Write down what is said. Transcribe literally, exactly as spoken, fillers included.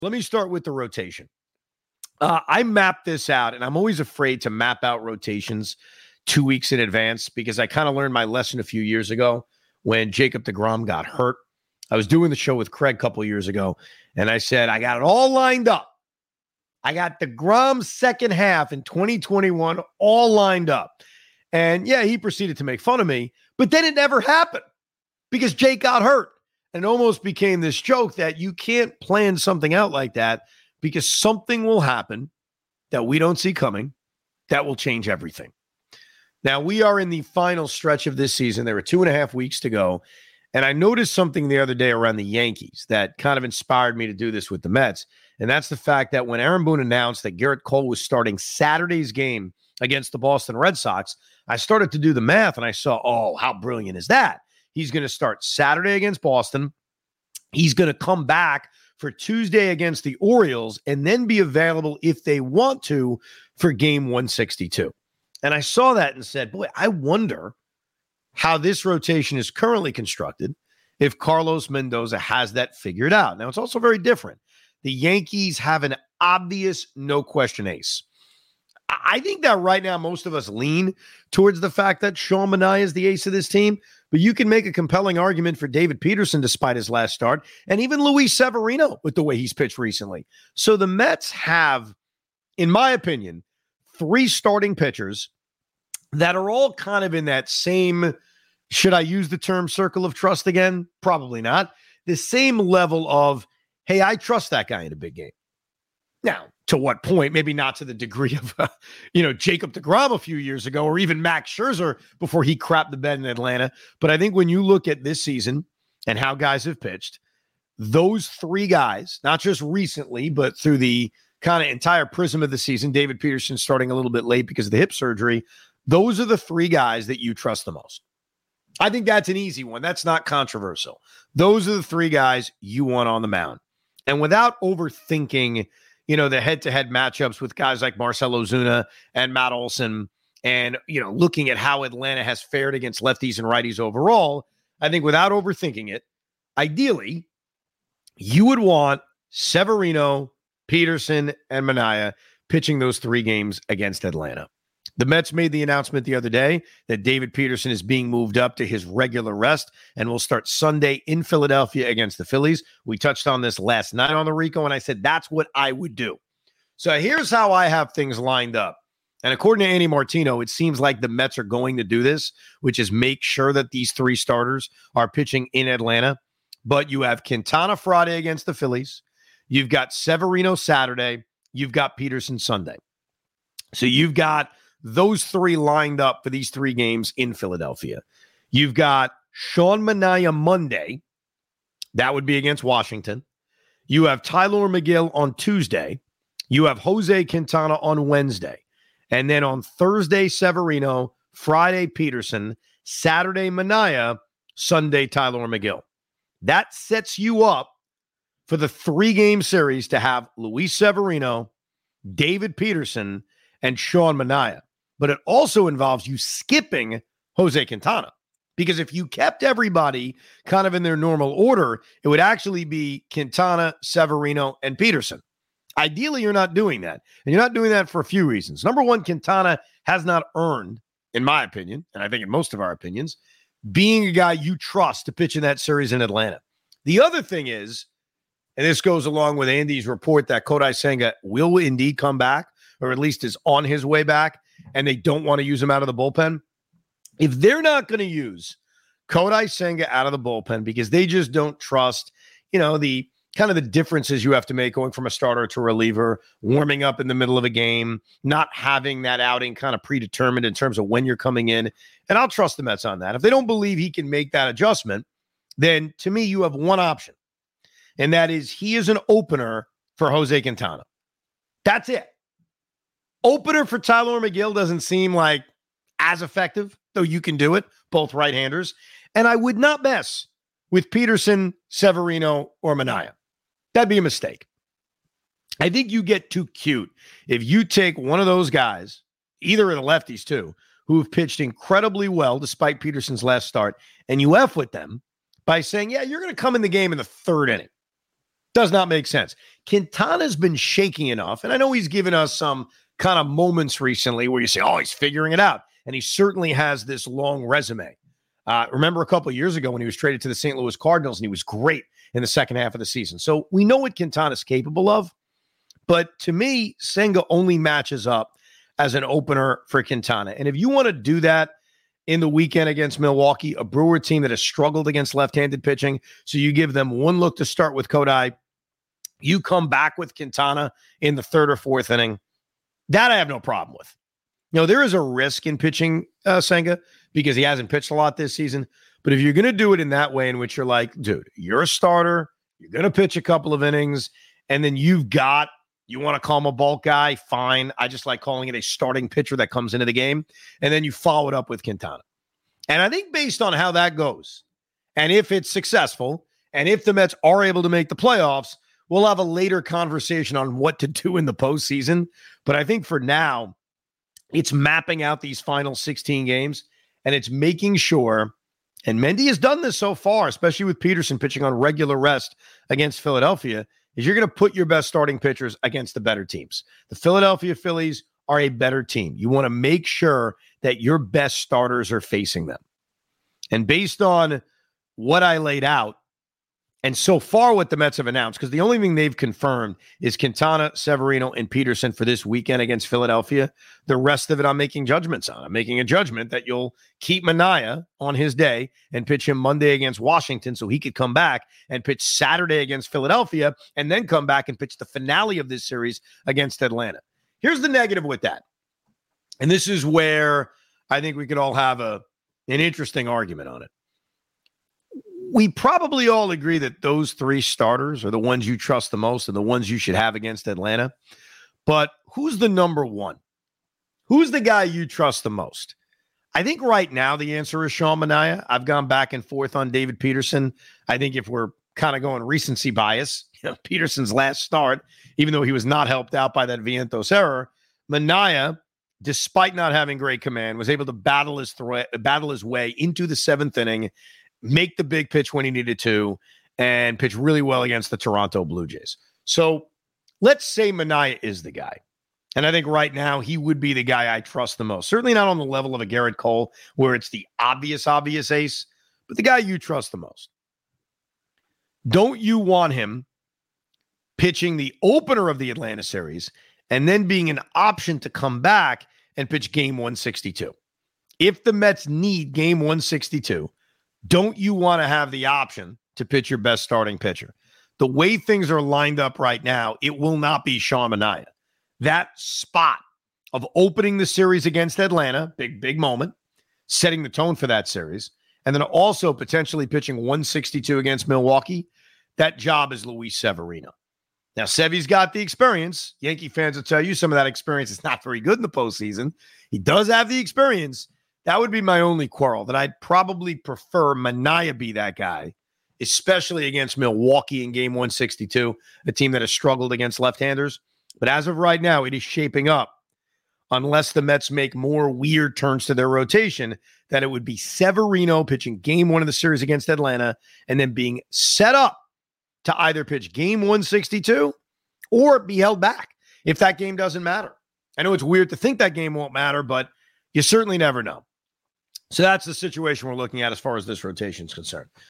Let me start with the rotation. Uh, I mapped this out, and I'm always afraid to map out rotations two weeks in advance because I kind of learned my lesson a few years ago when Jacob deGrom got hurt. I was doing the show with Craig a couple of years ago, and I said, I got it all lined up. I got deGrom's second half in twenty twenty-one all lined up. And yeah, he proceeded to make fun of me, but then it never happened because Jake got hurt. And it almost became this joke that you can't plan something out like that because something will happen that we don't see coming that will change everything. Now, we are in the final stretch of this season. There are two and a half weeks to go. And I noticed something the other day around the Yankees that kind of inspired me to do this with the Mets. And that's the fact that when Aaron Boone announced that Garrett Cole was starting Saturday's game against the Boston Red Sox, I started to do the math and I saw, oh, how brilliant is that? He's going to start Saturday against Boston. He's going to come back for Tuesday against the Orioles and then be available if they want to for game one sixty-two. And I saw that and said, boy, I wonder how this rotation is currently constructed if Carlos Mendoza has that figured out. Now, it's also very different. The Yankees have an obvious no-question ace. I think that right now most of us lean towards the fact that Sean Manaea is the ace of this team, but you can make a compelling argument for David Peterson despite his last start, and even Luis Severino with the way he's pitched recently. So the Mets have, in my opinion, three starting pitchers that are all kind of in that same, should I use the term circle of trust again? Probably not. The same level of, hey, I trust that guy in a big game. Now, to what point? Maybe not to the degree of, uh, you know, Jacob deGrom a few years ago, or even Max Scherzer before he crapped the bed in Atlanta. But I think when you look at this season and how guys have pitched, those three guys, not just recently, but through the kind of entire prism of the season, David Peterson starting a little bit late because of the hip surgery, those are the three guys that you trust the most. I think that's an easy one. That's not controversial. Those are the three guys you want on the mound. And without overthinking, you know, the head-to-head matchups with guys like Marcell Ozuna and Matt Olson and, you know, looking at how Atlanta has fared against lefties and righties overall, I think without overthinking it, ideally, you would want Severino, Peterson, and Manaea pitching those three games against Atlanta. The Mets made the announcement the other day that David Peterson is being moved up to his regular rest and will start Sunday in Philadelphia against the Phillies. We touched on this last night on the Rico, and I said that's what I would do. So here's how I have things lined up. And according to Andy Martino, it seems like the Mets are going to do this, which is make sure that these three starters are pitching in Atlanta. But you have Quintana Friday against the Phillies. You've got Severino Saturday. You've got Peterson Sunday. So you've got those three lined up for these three games in Philadelphia. You've got Sean Manaea Monday. That would be against Washington. You have Tylor Megill on Tuesday. You have Jose Quintana on Wednesday. And then on Thursday, Severino, Friday, Peterson, Saturday, Manaea, Sunday, Tylor Megill. That sets you up for the three-game series to have Luis Severino, David Peterson, and Sean Manaea. But it also involves you skipping Jose Quintana. Because if you kept everybody kind of in their normal order, it would actually be Quintana, Severino, and Peterson. Ideally, you're not doing that. And you're not doing that for a few reasons. Number one, Quintana has not earned, in my opinion, and I think in most of our opinions, being a guy you trust to pitch in that series in Atlanta. The other thing is, and this goes along with Andy's report that Kodai Senga will indeed come back, or at least is on his way back, and they don't want to use him out of the bullpen. If they're not going to use Kodai Senga out of the bullpen because they just don't trust, you know, the kind of the differences you have to make going from a starter to a reliever, warming up in the middle of a game, not having that outing kind of predetermined in terms of when you're coming in. And I'll trust the Mets on that. If they don't believe he can make that adjustment, then to me, you have one option. And that is he is an opener for Jose Quintana. That's it. Opener for Tylor Megill doesn't seem like as effective, though you can do it, both right-handers. And I would not mess with Peterson, Severino, or Manaea. That'd be a mistake. I think you get too cute if you take one of those guys, either of the lefties too, who have pitched incredibly well despite Peterson's last start, and you F with them by saying, yeah, you're going to come in the game in the third inning. Does not make sense. Quintana's been shaky enough, and I know he's given us some kind of moments recently where you say, oh, he's figuring it out. And he certainly has this long resume. Uh, remember a couple of years ago when he was traded to the Saint Louis Cardinals, and he was great in the second half of the season. So we know what Quintana's capable of. But to me, Senga only matches up as an opener for Quintana. And if you want to do that in the weekend against Milwaukee, a Brewer team that has struggled against left-handed pitching, so you give them one look to start with Kodai, you come back with Quintana in the third or fourth inning, that I have no problem with. You know, there is a risk in pitching uh, Senga because he hasn't pitched a lot this season. But if you're going to do it in that way in which you're like, dude, you're a starter, you're going to pitch a couple of innings, and then you've got, you want to call him a bulk guy, fine. I just like calling it a starting pitcher that comes into the game. And then you follow it up with Quintana. And I think based on how that goes, and if it's successful, and if the Mets are able to make the playoffs, we'll have a later conversation on what to do in the postseason. But I think for now, it's mapping out these final sixteen games, and it's making sure, and Mendy has done this so far, especially with Peterson pitching on regular rest against Philadelphia, is you're going to put your best starting pitchers against the better teams. The Philadelphia Phillies are a better team. You want to make sure that your best starters are facing them. And based on what I laid out, and so far what the Mets have announced, because the only thing they've confirmed is Quintana, Severino, and Peterson for this weekend against Philadelphia. The rest of it I'm making judgments on. I'm making a judgment that you'll keep Manaea on his day and pitch him Monday against Washington so he could come back and pitch Saturday against Philadelphia and then come back and pitch the finale of this series against Atlanta. Here's the negative with that. And this is where I think we could all have a an interesting argument on it. We probably all agree that those three starters are the ones you trust the most and the ones you should have against Atlanta. But who's the number one? Who's the guy you trust the most? I think right now the answer is Sean Manaea. I've gone back and forth on David Peterson. I think if we're kind of going recency bias, you know, Peterson's last start, even though he was not helped out by that Vientos error, Manaea, despite not having great command, was able to battle his threat, battle his way into the seventh inning, make the big pitch when he needed to, and pitch really well against the Toronto Blue Jays. So let's say Manaea is the guy. And I think right now he would be the guy I trust the most. Certainly not on the level of a Garrett Cole where it's the obvious, obvious ace, but the guy you trust the most. Don't you want him pitching the opener of the Atlanta series and then being an option to come back and pitch game one sixty-two? If the Mets need game one sixty-two, don't you want to have the option to pitch your best starting pitcher? The way things are lined up right now, it will not be Sean Manaea. That spot of opening the series against Atlanta, big, big moment, setting the tone for that series, and then also potentially pitching one sixty-two against Milwaukee, that job is Luis Severino. Now, Sevy's got the experience. Yankee fans will tell you some of that experience is not very good in the postseason. He does have the experience. That would be my only quarrel, that I'd probably prefer Manaea be that guy, especially against Milwaukee in game one sixty-two, a team that has struggled against left-handers. But as of right now, it is shaping up, unless the Mets make more weird turns to their rotation, that it would be Severino pitching game one of the series against Atlanta and then being set up to either pitch game one sixty-two or be held back if that game doesn't matter. I know it's weird to think that game won't matter, but you certainly never know. So that's the situation we're looking at as far as this rotation is concerned.